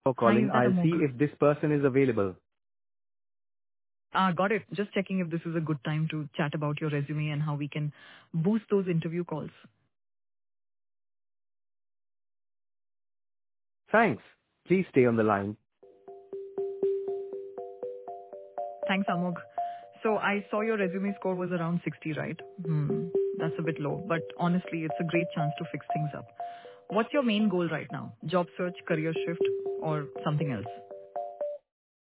For Hi, calling, is that I'll Amog? see if this person is available. Got it. Just checking if this is a good time to chat about your resume and how we can boost those interview calls. Thanks. Please stay on the line. Thanks, Amog. So I saw your resume score was around 60, right? That's a bit low, but honestly, it's a great chance to fix things up. What's your main goal right now? Job search, career shift, or something else?